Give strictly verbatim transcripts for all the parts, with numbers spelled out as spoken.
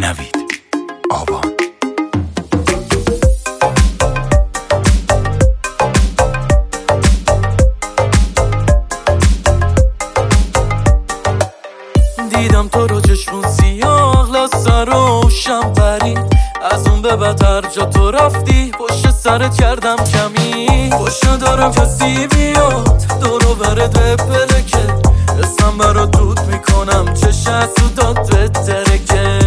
نوید آبان. دیدم تو رو چشمون سیاه لاسه روشم پرید، از اون به بدتر جا تو رفتی پشت سرت کردم کمی. خوش ندارم کسی بیاد دورو برد بپلکه، اسمم برا دود میکنم چه سودات بترکه.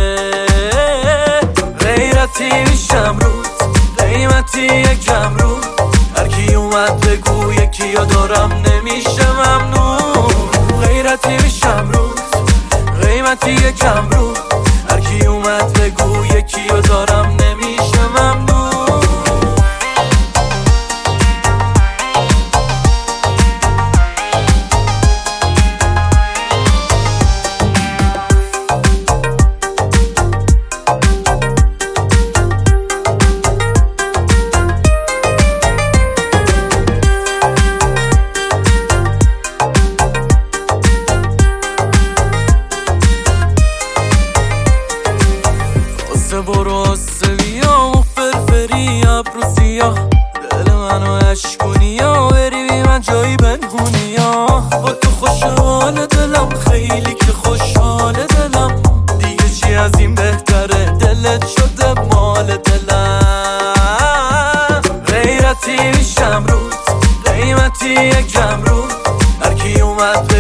غیرتی میشم روز قیمتی یکم رو، هرکی اومد بگو یکی ها دارم نمیشه ممنون. غیرتی میشم روز قیمتی یکم رو، هرکی اومد بگو یکی ها دارم نمیشه ممنون. برو آسویا و فرفری ابروسیا، دل منو اشکونیا بری بی من جایی بنهونیا. با تو خوشحال دلم خیلی که خوشحال دلم، دیگه چی از این بهتره دلت شده مال دلم. غیرتی میشم روز قیمتی یکم رو، هرکی اومد